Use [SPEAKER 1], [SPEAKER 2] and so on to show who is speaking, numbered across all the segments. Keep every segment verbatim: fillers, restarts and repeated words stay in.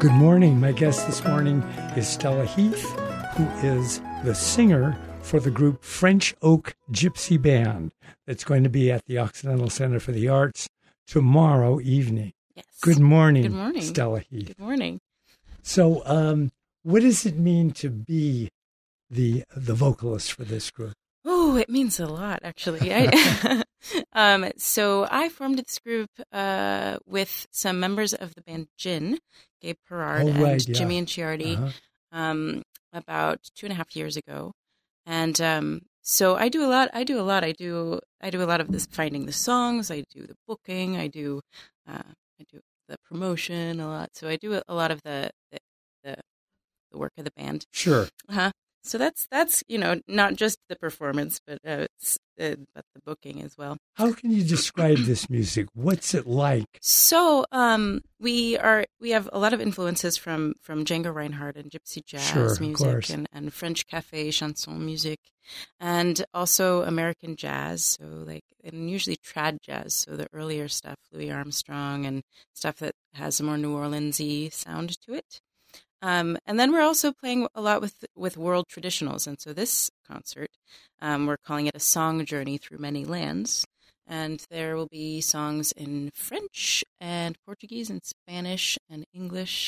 [SPEAKER 1] Good morning. My guest this morning is Stella Heath, who is the singer for the group French Oak Gypsy Band that's going to be at the Occidental Center for the Arts tomorrow evening.
[SPEAKER 2] Yes.
[SPEAKER 1] Good morning,
[SPEAKER 2] Good morning,
[SPEAKER 1] Stella Heath.
[SPEAKER 2] Good morning.
[SPEAKER 1] So, um, what does it mean to be the the vocalist for this group?
[SPEAKER 2] Oh, it means a lot, actually. I, um, so I formed this group uh, with some members of the band Gin, Gabe Perard
[SPEAKER 1] Oh, right,
[SPEAKER 2] and
[SPEAKER 1] yeah.
[SPEAKER 2] Jimmy and Chiardi,
[SPEAKER 1] Uh-huh.
[SPEAKER 2] um, about two and a half years ago. And um, so I do a lot. I do a lot. I do. I do a lot of this finding the songs. I do the booking. I do. Uh, I do the promotion a lot. So I do a lot of the the, the, the work of the band.
[SPEAKER 1] Sure.
[SPEAKER 2] Uh-huh. So that's that's you know not just the performance, but uh, it's, uh, but the booking as well.
[SPEAKER 1] How can you describe this music? What's it like?
[SPEAKER 2] So um, we are we have a lot of influences from from Django Reinhardt and gypsy jazz
[SPEAKER 1] Sure, of
[SPEAKER 2] music
[SPEAKER 1] course.
[SPEAKER 2] and, and French cafe chanson music, and also American jazz. So like and usually trad jazz. So the earlier stuff, Louis Armstrong and stuff that has a more New Orleans-y sound to it. Um, and then we're also playing a lot with with world traditionals. And so this concert, um, we're calling it a song journey through many lands. And there will be songs in French and Portuguese and Spanish and English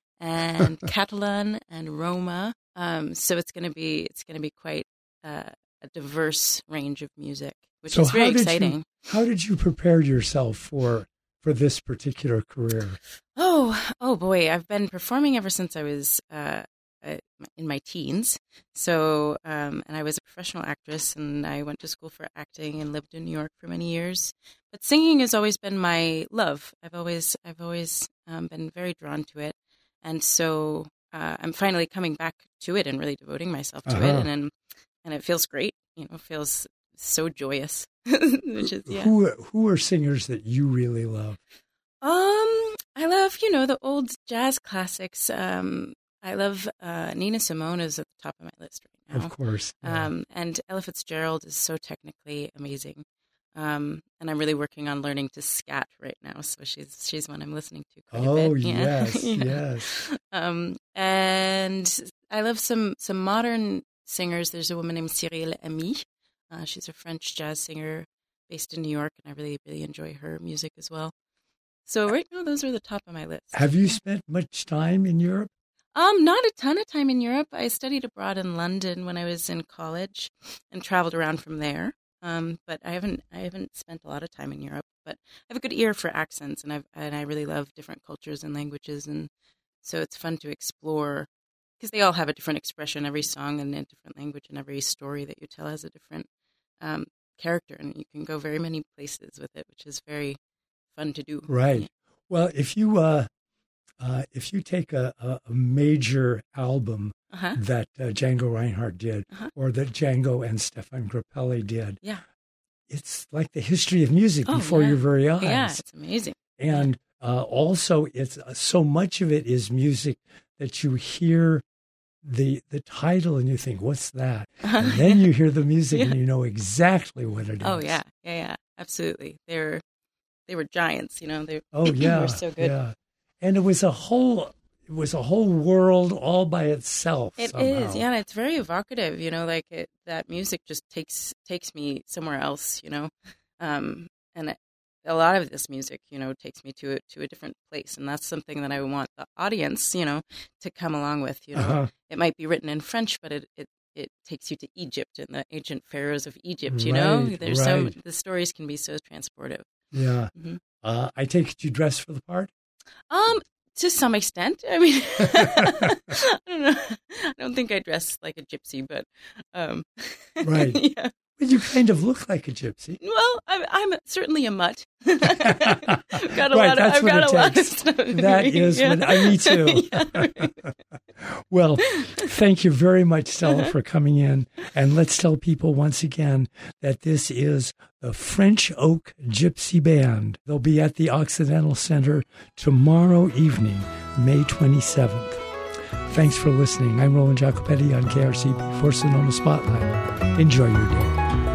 [SPEAKER 2] and Catalan and Roma. Um, so it's going to be it's going to be quite uh, a diverse range of music, which
[SPEAKER 1] So
[SPEAKER 2] is very
[SPEAKER 1] how did
[SPEAKER 2] exciting.
[SPEAKER 1] You, how did you prepare yourself for for this particular career?
[SPEAKER 2] Oh, oh boy! I've been performing ever since I was uh, in my teens. So, um, and I was a professional actress, and I went to school for acting and lived in New York for many years. But singing has always been my love. I've always, I've always um, been very drawn to it, and so uh, I'm finally coming back to it and really devoting myself to
[SPEAKER 1] Uh-huh.
[SPEAKER 2] it, and and, and it feels great. You know, it feels so joyous. Which is yeah.
[SPEAKER 1] Who who are singers that you really love?
[SPEAKER 2] Um, I love, you know, the old jazz classics. Um, I love uh, Nina Simone is at the top of my list right now.
[SPEAKER 1] Of course. Yeah.
[SPEAKER 2] Um, and Ella Fitzgerald is so technically amazing. Um, and I'm really working on learning to scat right now. So she's she's one I'm listening to quite a
[SPEAKER 1] oh
[SPEAKER 2] bit. Yeah.
[SPEAKER 1] yes,
[SPEAKER 2] Yeah.
[SPEAKER 1] yes.
[SPEAKER 2] Um, and I love some some modern singers. There's a woman named Cyril Amy. Uh, she's a French jazz singer based in New York, and I really, really enjoy her music as well. So right now, those are the top of my list.
[SPEAKER 1] Have you spent much time in Europe?
[SPEAKER 2] Um, not a ton of time in Europe. I studied abroad in London when I was in college, and traveled around from there. Um, but I haven't, I haven't spent a lot of time in Europe. But I have a good ear for accents, and I and I really love different cultures and languages, and so it's fun to explore because they all have a different expression. Every song and a different language, and every story that you tell has a different um, character, and you can go very many places with it, which is very fun to do.
[SPEAKER 1] Right.
[SPEAKER 2] Yeah.
[SPEAKER 1] Well, if you uh, uh, if you take a, a, a major album
[SPEAKER 2] Uh-huh.
[SPEAKER 1] that uh, Django Reinhardt did,
[SPEAKER 2] Uh-huh.
[SPEAKER 1] or that Django and Stefan Grappelli did,
[SPEAKER 2] Yeah.
[SPEAKER 1] it's like the history of music
[SPEAKER 2] Oh,
[SPEAKER 1] before
[SPEAKER 2] yeah.
[SPEAKER 1] your very eyes.
[SPEAKER 2] Yeah, it's amazing.
[SPEAKER 1] And uh, also, it's uh, so much of it is music that you hear the the title and you think, "What's that?" And then you hear the music
[SPEAKER 2] Yeah.
[SPEAKER 1] and you know exactly what it is.
[SPEAKER 2] Oh yeah, yeah, yeah, absolutely. They were, they were giants. You know, they.
[SPEAKER 1] Oh yeah.
[SPEAKER 2] they were so good.
[SPEAKER 1] Yeah. And it was a whole it was a whole world all by itself.
[SPEAKER 2] It
[SPEAKER 1] somehow.
[SPEAKER 2] is, yeah, and it's very evocative. You know, like it, that music just takes takes me somewhere else. You know, um, and it, a lot of this music, you know, takes me to a, to a different place, and that's something that I want the audience, you know, to come along with. You know,
[SPEAKER 1] Uh-huh.
[SPEAKER 2] it might be written in French, but it, it, it takes you to Egypt and the ancient pharaohs of Egypt. You know,
[SPEAKER 1] Right,
[SPEAKER 2] there's so
[SPEAKER 1] right.
[SPEAKER 2] the stories can be so transportive.
[SPEAKER 1] Yeah.
[SPEAKER 2] Mhm.
[SPEAKER 1] Uh, I take it you dress for the part?
[SPEAKER 2] Um, to some extent. I mean, I don't know. I don't think I dress like a gypsy, but um,
[SPEAKER 1] Right.
[SPEAKER 2] yeah.
[SPEAKER 1] But you kind of look like a gypsy.
[SPEAKER 2] Well, I'm, I'm certainly a mutt. I've got a
[SPEAKER 1] Right,
[SPEAKER 2] lot of,
[SPEAKER 1] that's
[SPEAKER 2] I've
[SPEAKER 1] what
[SPEAKER 2] got
[SPEAKER 1] it
[SPEAKER 2] a lot of
[SPEAKER 1] takes.
[SPEAKER 2] stuff.
[SPEAKER 1] That is
[SPEAKER 2] yeah.
[SPEAKER 1] what I me too.
[SPEAKER 2] Yeah, right.
[SPEAKER 1] Well, thank you very much, Stella, for coming in. And let's tell people once again that this is the French Oak Gypsy Band. They'll be at the Occidental Center tomorrow evening, May twenty-seventh. Thanks for listening. I'm Roland Jacopetti on K R C P for Sonoma Spotlight. Enjoy your day.